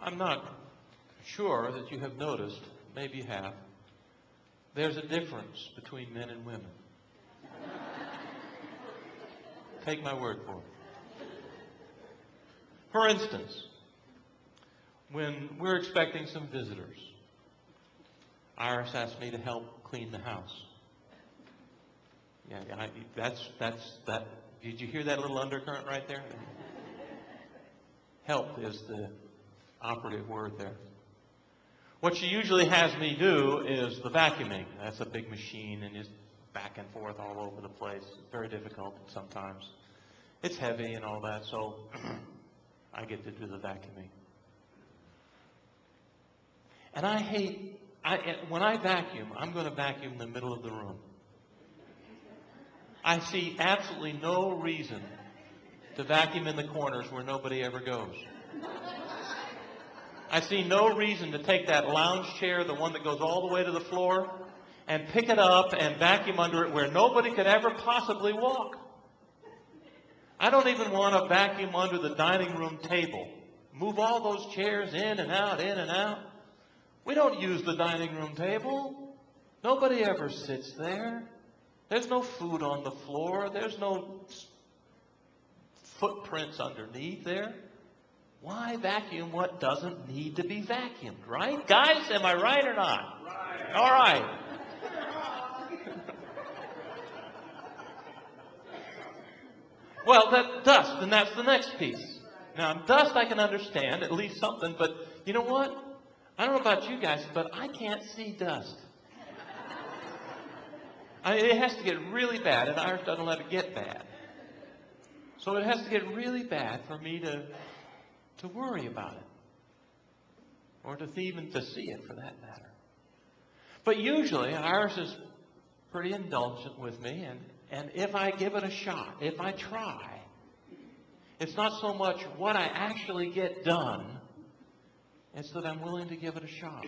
I'm not sure that you have noticed, maybe you have, there's a difference between men and women. Take my word for it. For instance, when we're expecting some visitors, Iris asked me to help clean the house. Yeah, that. Did you hear that little undercurrent right there? Help is the operative word there. What she usually has me do is the vacuuming. That's a big machine and is back and forth all over the place. It's very difficult sometimes. It's heavy and all that, so I get to do the vacuuming. And I hate, when I vacuum, I'm going to vacuum the middle of the room. I see absolutely no reason to vacuum in the corners where nobody ever goes. I see no reason to take that lounge chair, the one that goes all the way to the floor, and pick it up and vacuum under it where nobody could ever possibly walk. I don't even want to vacuum under the dining room table. Move all those chairs in and out, in and out. We don't use the dining room table. Nobody ever sits there. There's no food on the floor. There's no footprints underneath there. Why vacuum what doesn't need to be vacuumed, right? Guys, am I right or not? Right. All right. Well, that dust, and that's the next piece. Now, dust I can understand, at least something, but you know what? I don't know about you guys, but I can't see dust. It has to get really bad, and Iris doesn't let it get bad. So it has to get really bad for me to worry about it. Or even to see it, for that matter. But usually, Iris is pretty indulgent with me, and if I give it a shot, if I try, it's not so much what I actually get done, it's that I'm willing to give it a shot.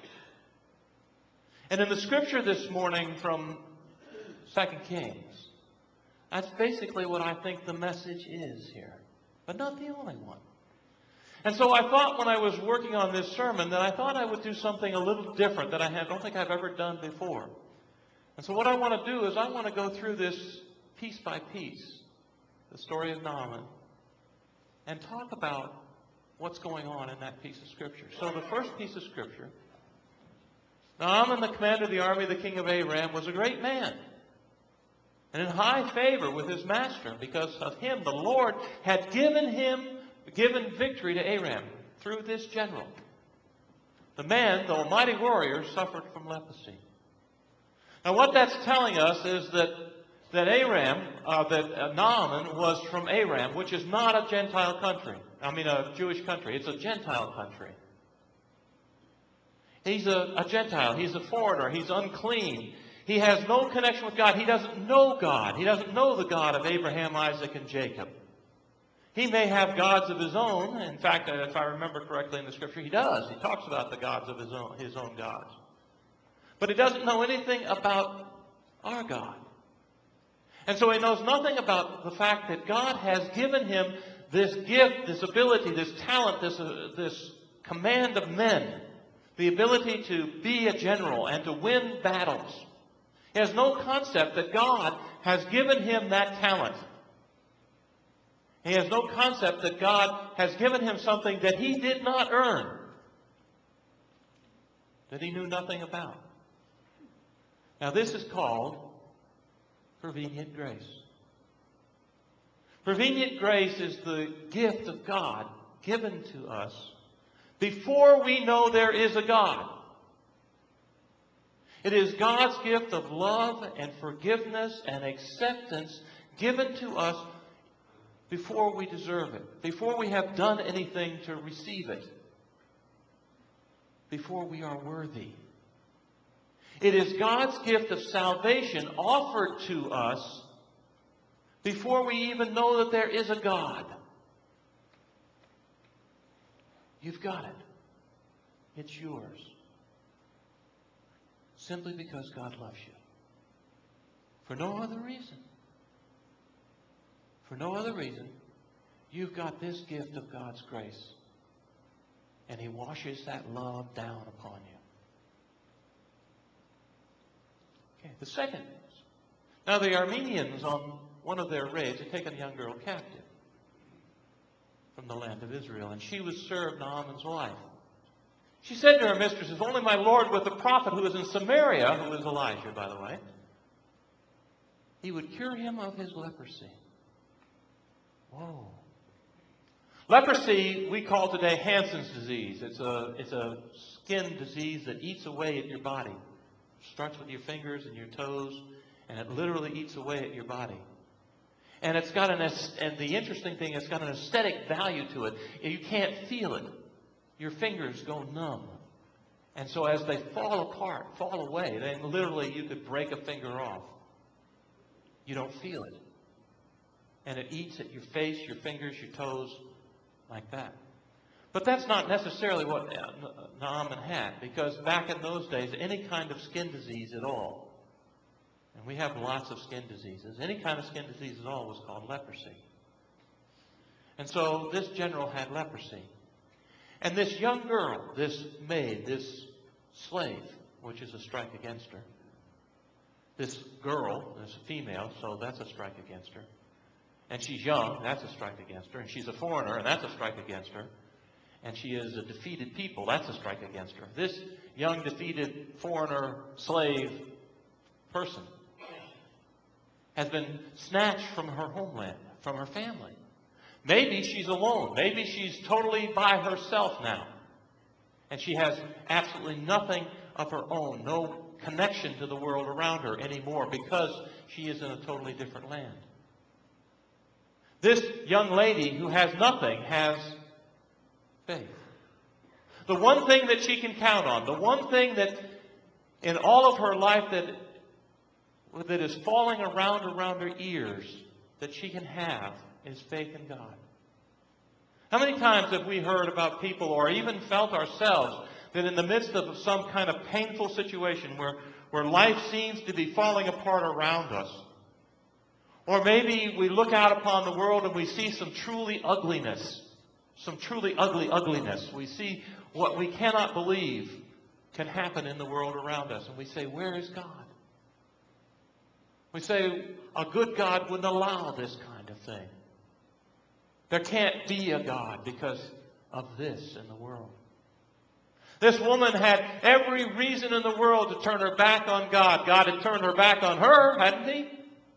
And in the scripture this morning from 2 Kings, that's basically what I think the message is here. But not the only one. And so I thought when I was working on this sermon that I thought I would do something a little different that I don't think I've ever done before. And so what I want to do is I want to go through this piece by piece, the story of Naaman, and talk about what's going on in that piece of Scripture. So the first piece of Scripture, Naaman, the commander of the army of the king of Aram, was a great man and in high favor with his master. Because of him, the Lord had given victory to Aram through this general. The man, though a mighty warrior, suffered from leprosy. Now what that's telling us is that Naaman was from Aram, which is not a Gentile country. A Jewish country. It's a Gentile country. He's a Gentile. He's a foreigner. He's unclean. He has no connection with God. He doesn't know God. He doesn't know the God of Abraham, Isaac, and Jacob. He may have gods of his own. In fact, if I remember correctly in the scripture, he does. He talks about the gods of his own gods. But he doesn't know anything about our God. And so he knows nothing about the fact that God has given him this gift, this ability, this talent, this command of men, the ability to be a general and to win battles. He has no concept that God has given him that talent. He has no concept that God has given him something that he did not earn, that he knew nothing about. Now this is called prevenient grace. Prevenient grace is the gift of God given to us before we know there is a God. It is God's gift of love and forgiveness and acceptance given to us before we deserve it, before we have done anything to receive it, before we are worthy. It is God's gift of salvation offered to us before we even know that there is a God. You've got it. It's yours. Simply because God loves you. For no other reason. For no other reason, you've got this gift of God's grace. and He washes that love down upon you. Okay, the second is, now the Armenians on one of their raids had taken a young girl captive from the land of Israel, and she was served Naaman's wife. She said to her mistress, "If only my Lord with the prophet who is in Samaria," who is Elijah, by the way, "he would cure him of his leprosy." Whoa. Leprosy we call today Hansen's disease. It's a skin disease that eats away at your body. It starts with your fingers and your toes, and it literally eats away at your body. And it's got and the interesting thing, it's got an aesthetic value to it. You can't feel it. Your fingers go numb. And so as they fall apart, fall away, then literally you could break a finger off. You don't feel it. And it eats at your face, your fingers, your toes, like that. But that's not necessarily what Naaman had, because back in those days, any kind of skin disease at all, and we have lots of skin diseases, any kind of skin disease at all was called leprosy. And so this general had leprosy. And this young girl, this maid, this slave, which is a strike against her, this girl, this female, so that's a strike against her. And she's young, that's a strike against her. And she's a foreigner, and that's a strike against her. And she is a defeated people, that's a strike against her. This young, defeated, foreigner, slave person has been snatched from her homeland, from her family. Maybe she's alone. Maybe she's totally by herself now. And she has absolutely nothing of her own, no connection to the world around her anymore, because she is in a totally different land. This young lady who has nothing has faith. The one thing that she can count on, the one thing that in all of her life that is falling around her ears that she can have is faith in God. How many times have we heard about people, or even felt ourselves, that in the midst of some kind of painful situation where life seems to be falling apart around us, or maybe we look out upon the world and we see some truly ugliness, some truly ugliness. We see what we cannot believe can happen in the world around us, and we say, "Where is God?" We say, a good God wouldn't allow this kind of thing. There can't be a God because of this in the world. This woman had every reason in the world to turn her back on God. God had turned her back on her, hadn't He?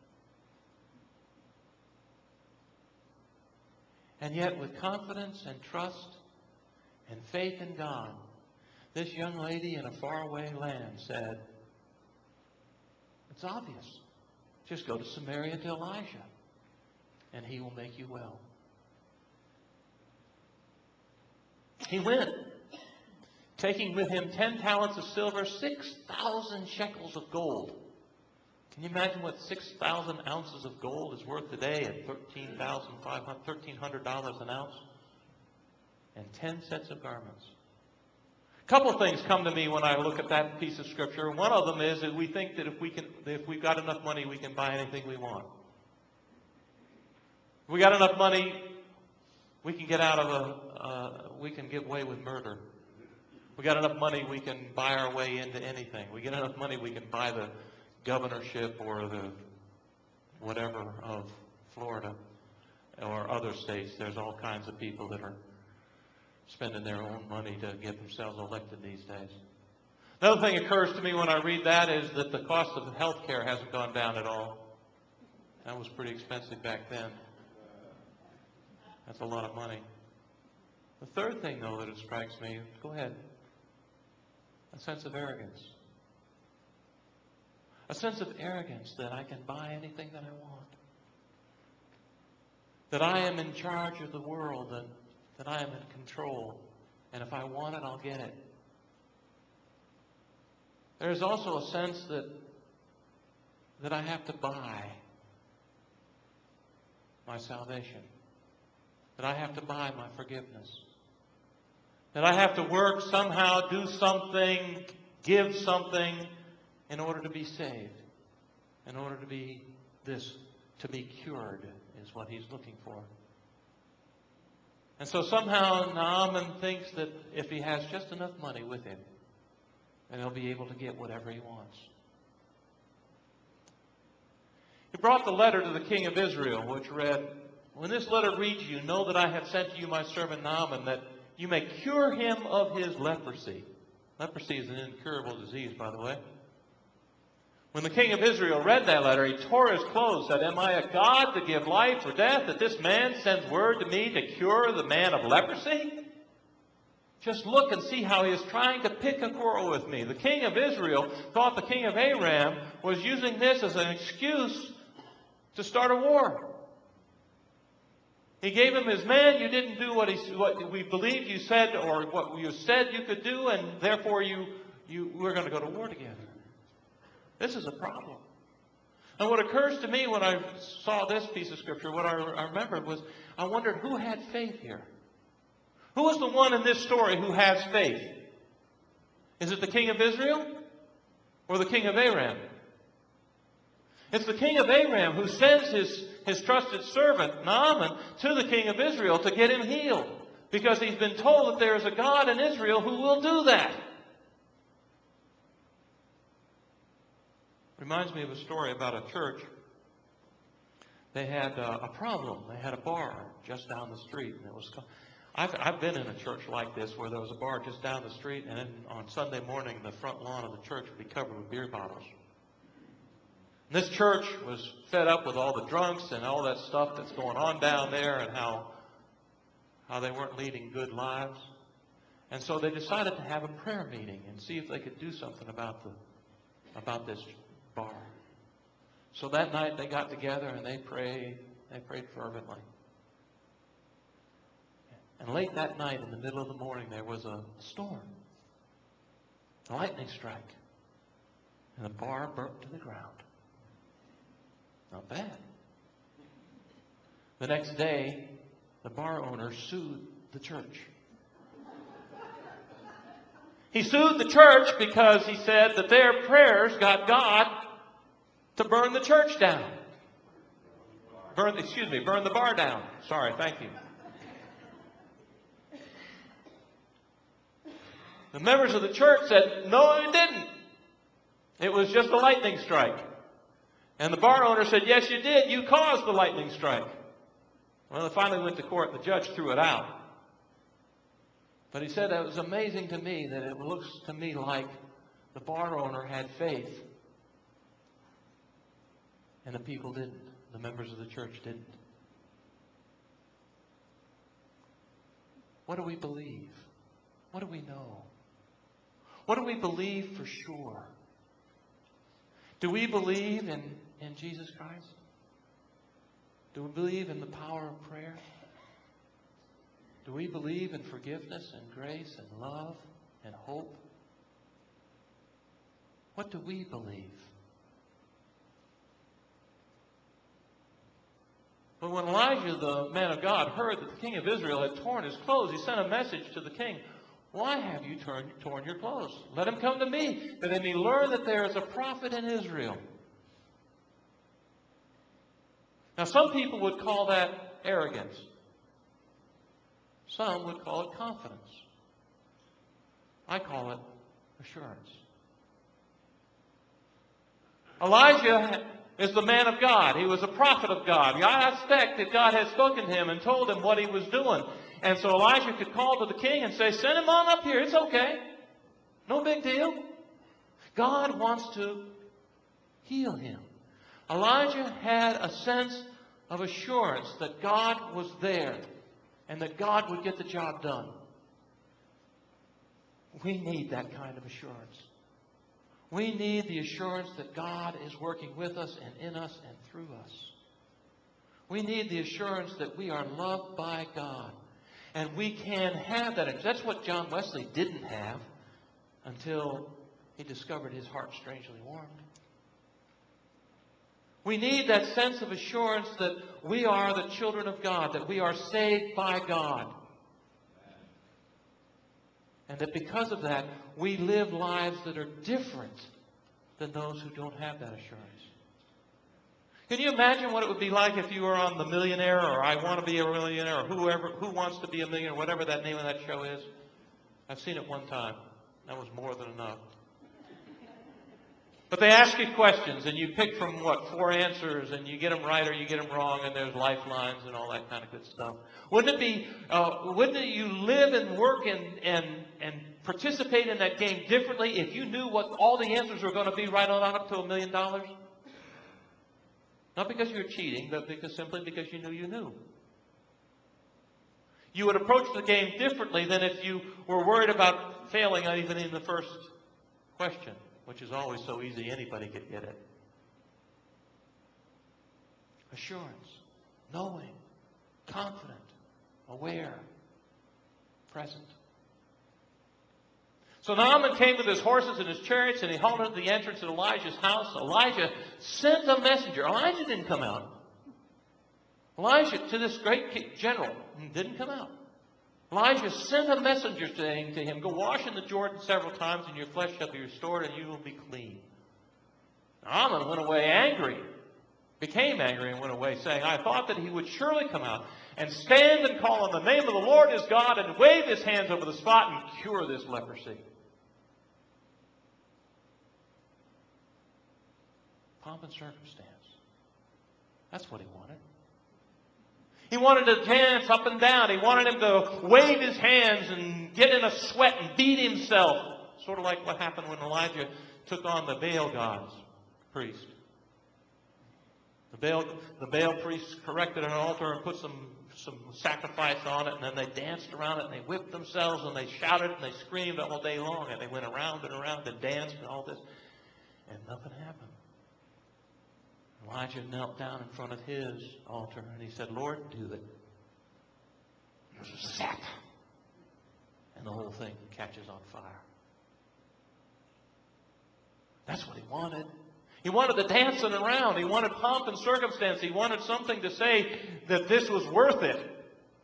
And yet, with confidence and trust and faith in God, this young lady in a faraway land said, "It's obvious. Just go to Samaria to Elijah, and he will make you well." He went, taking with him 10 talents of silver, 6,000 shekels of gold. Can you imagine what 6,000 ounces of gold is worth today at $1,300 an ounce? And 10 sets of garments. A couple of things come to me when I look at that piece of scripture. One of them is that we think that if we've got enough money, we can buy anything we want. If we got enough money, we can get out of we can get away with murder. We got enough money, we can buy our way into anything. We get enough money, we can buy the governorship or the whatever of Florida or other states. There's all kinds of people that are spending their own money to get themselves elected these days. Another thing occurs to me when I read that is that the cost of health care hasn't gone down at all. That was pretty expensive back then. That's a lot of money. The third thing, though, that it strikes me, go ahead, a sense of arrogance. A sense of arrogance that I can buy anything that I want. That I am in charge of the world, that I am in control. And if I want it, I'll get it. There's also a sense that I have to buy my salvation. That I have to buy my forgiveness. That I have to work somehow, do something, give something in order to be saved. In order to be to be cured is what he's looking for. And so somehow Naaman thinks that if he has just enough money with him, then he'll be able to get whatever he wants. He brought the letter to the king of Israel, which read, "When this letter reaches you, know that I have sent to you my servant Naaman, that you may cure him of his leprosy." Leprosy is an incurable disease, by the way. When the king of Israel read that letter, he tore his clothes, said, "Am I a God to give life or death, that this man sends word to me to cure the man of leprosy?" Just look and see how he is trying to pick a quarrel with me. The king of Israel thought the king of Aram was using this as an excuse to start a war. He gave him his men. You didn't do what we believed you said, or what you said you could do, and therefore we're going to go to war together. This is a problem. And what occurs to me when I saw this piece of scripture, what I remembered was, I wondered who had faith here. Who was the one in this story who has faith? Is it the king of Israel or the king of Aram? It's the king of Aram who sends his trusted servant, Naaman, to the king of Israel to get him healed. Because he's been told that there is a God in Israel who will do that. Reminds me of a story about a church. They had a problem. They had a bar just down the street. And it was. I've been in a church like this where there was a bar just down the street, and then on Sunday morning, the front lawn of the church would be covered with beer bottles. And this church was fed up with all the drunks and all that stuff that's going on down there, and how they weren't leading good lives. And so they decided to have a prayer meeting and see if they could do something about this bar. So that night they got together and they prayed fervently. And late that night, in the middle of the morning, there was a storm, a lightning strike, and the bar burnt to the ground. Not bad. The next day, the bar owner sued the church. He sued the church because he said that their prayers got God to burn the church down. Burn the bar down. Sorry, thank you. The members of the church said, "No, it didn't. It was just a lightning strike." And the bar owner said, "Yes, you did. You caused the lightning strike." Well, they finally went to court. The judge threw it out. But he said, "It was amazing to me that it looks to me like the bar owner had faith, and the people didn't. The members of the church didn't." What do we believe? What do we know? What do we believe for sure? Do we believe in Jesus Christ? Do we believe in the power of prayer? Do we believe in forgiveness and grace and love and hope? What do we believe? But when Elijah, the man of God, heard that the king of Israel had torn his clothes, he sent a message to the king. "Why have you torn your clothes? Let him come to me, that they may learn that there is a prophet in Israel." Now, some people would call that arrogance. Some would call it confidence. I call it assurance. Elijah is the man of God. He was a prophet of God. I expect that God had spoken to him and told him what he was doing. And so Elijah could call to the king and say, "Send him on up here. It's okay. No big deal." God wants to heal him. Elijah had a sense of assurance that God was there and that God would get the job done. We need that kind of assurance. We need the assurance that God is working with us and in us and through us. We need the assurance that we are loved by God. And we can have that. That's what John Wesley didn't have until he discovered his heart strangely warmed. We need that sense of assurance that we are the children of God, that we are saved by God. And that because of that, we live lives that are different than those who don't have that assurance. Can you imagine what it would be like if you were on The Millionaire, or I Want to Be a Millionaire, or Who Wants to Be a Millionaire, whatever that name of that show is? I've seen it one time. That was more than enough. But they ask you questions, and you pick from, 4 answers, and you get them right or you get them wrong, and there's lifelines and all that kind of good stuff. Wouldn't you live and work and participate in that game differently if you knew what all the answers were going to be right on up to $1 million? Not because you were cheating, but simply because you knew you knew. You would approach the game differently than if you were worried about failing even in the first question, which is always so easy, anybody could get it. Assurance, knowing, confident, aware, present. So Naaman came with his horses and his chariots, and he halted at the entrance of Elijah's house. Elijah sent a messenger. Elijah didn't come out. Elijah, to this great general, didn't come out. Elijah sent a messenger saying to him, "Go wash in the Jordan several times, and your flesh shall be restored, and you will be clean." Naaman went away angry, became angry and went away, saying, "I thought that he would surely come out and stand and call on the name of the Lord his God and wave his hands over the spot and cure this leprosy." Pomp and circumstance. That's what he wanted. He wanted to dance up and down. He wanted him to wave his hands and get in a sweat and beat himself. Sort of like what happened when Elijah took on the Baal god's priest. The Baal priests erected an altar and put some sacrifice on it, and then they danced around it, and they whipped themselves, and they shouted, and they screamed all day long, and they went around and around and danced and all this, and nothing happened. Elijah knelt down in front of his altar, and he said, "Lord, do it." Zap! And the whole thing catches on fire. That's what he wanted. He wanted the dancing around. He wanted pomp and circumstance. He wanted something to say that this was worth it.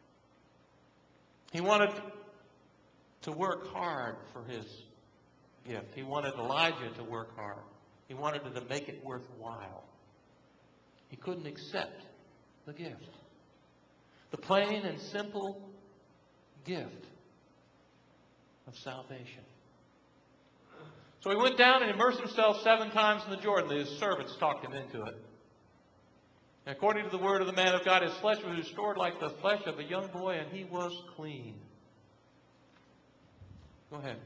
He wanted to work hard for his gift. He wanted Elijah to work hard. He wanted to make it worthwhile. He couldn't accept the gift. The plain and simple gift of salvation. So he went down and immersed himself 7 times in the Jordan. His servants talked him into it. And according to the word of the man of God, his flesh was restored like the flesh of a young boy, and he was clean. Go ahead.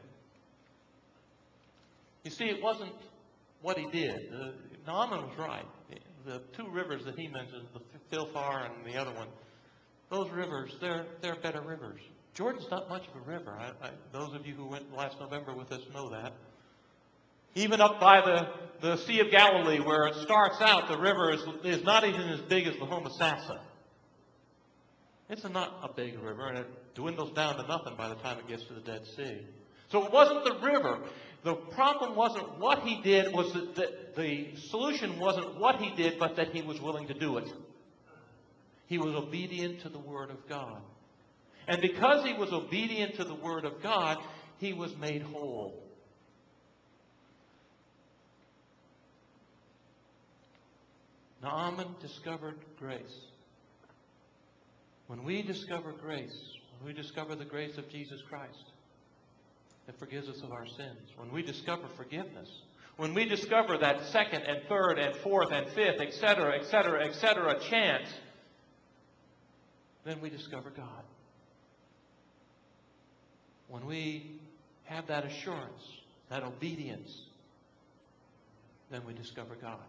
You see, it wasn't what he did. Naaman was right. The 2 rivers that he mentioned, the Philphar and the other one, those rivers, they're better rivers. Jordan's not much of a river. Those of you who went last November with us know that. Even up by the Sea of Galilee, where it starts out, the river is not even as big as the Homosassa. It's not a big river, and it dwindles down to nothing by the time it gets to the Dead Sea. So it wasn't the river. The problem wasn't what he did, was that the solution wasn't what he did, but that he was willing to do it. He was obedient to the Word of God. And because he was obedient to the Word of God, he was made whole. Naaman discovered grace. When we discover grace, when we discover the grace of Jesus Christ that forgives us of our sins, when we discover forgiveness, when we discover that second and third and fourth and fifth, etc., etc., etc., chance, then we discover God. When we have that assurance, that obedience, then we discover God.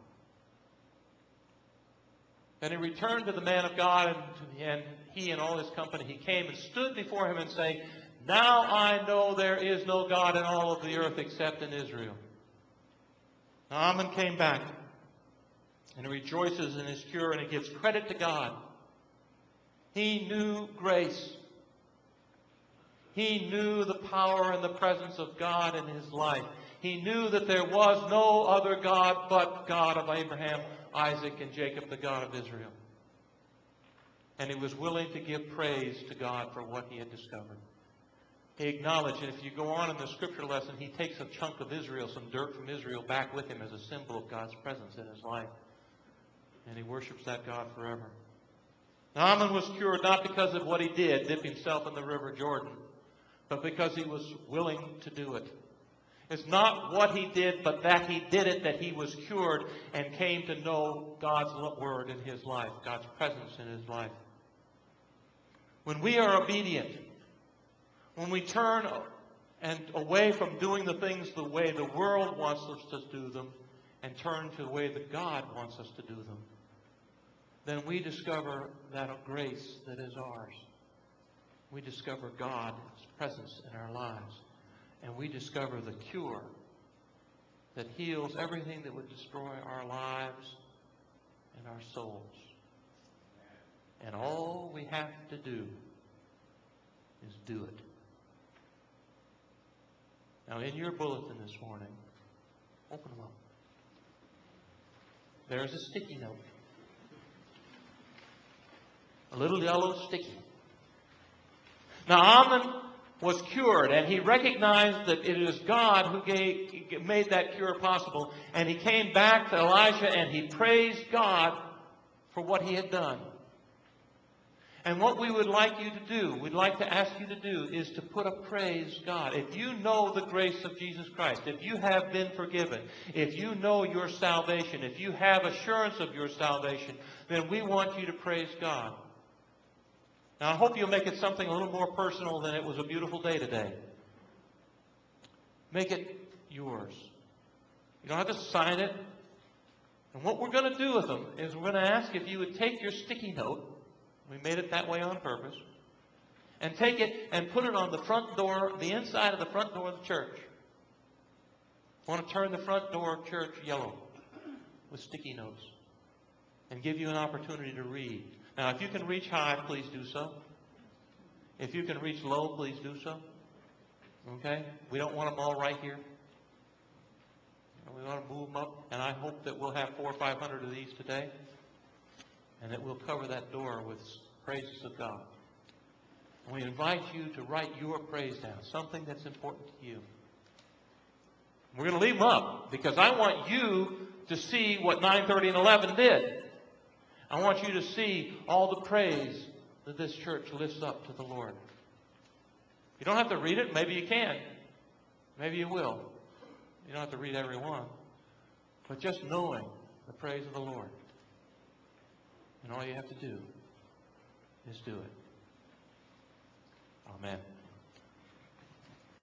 And he returned to the man of God, and he and all his company, he came and stood before him and saying, "Now I know there is no God in all of the earth except in Israel." Naaman came back, and he rejoices in his cure, and he gives credit to God. He knew grace. He knew the power and the presence of God in his life. He knew that there was no other God but God of Abraham, Isaac, and Jacob, the God of Israel. And he was willing to give praise to God for what he had discovered. He acknowledged, and if you go on in the scripture lesson, he takes a chunk of Israel, some dirt from Israel, back with him as a symbol of God's presence in his life. And he worships that God forever. Naaman was cured not because of what he did, dip himself in the river Jordan, but because he was willing to do it. It's not what he did, but that he did it, that he was cured and came to know God's word in his life, God's presence in his life. When we are obedient, when we turn and away from doing the things the way the world wants us to do them and turn to the way that God wants us to do them, then we discover that grace that is ours. We discover God's presence in our lives. And we discover the cure that heals everything that would destroy our lives and our souls. And all we have to do is do it. Now, in your bulletin this morning, open them up. There's a sticky note. A little yellow sticky. Now, Naaman was cured, and he recognized that it is God who made that cure possible. And he came back to Elisha, and he praised God for what he had done. And what we would like you to do, we'd like to ask you to do, is to put a praise God. If you know the grace of Jesus Christ, if you have been forgiven, if you know your salvation, if you have assurance of your salvation, then we want you to praise God. Now, I hope you'll make it something a little more personal than it was a beautiful day today. Make it yours. You don't have to sign it. And what we're going to do with them is we're going to ask if you would take your sticky note. We made it that way on purpose. And take it and put it on the front door, the inside of the front door of the church. I want to turn the front door of church yellow with sticky notes and give you an opportunity to read. Now, if you can reach high, please do so. If you can reach low, please do so. Okay? We don't want them all right here. We want to move them up. And I hope that we'll have 400 or 500 of these today. And that we'll cover that door with praises of God. And we invite you to write your praise down, something that's important to you. We're going to leave them up because I want you to see what 9:30 and 11 did. I want you to see all the praise that this church lifts up to the Lord. You don't have to read it. Maybe you can. Maybe you will. You don't have to read every one. But just knowing the praise of the Lord. And all you have to do is do it. Amen.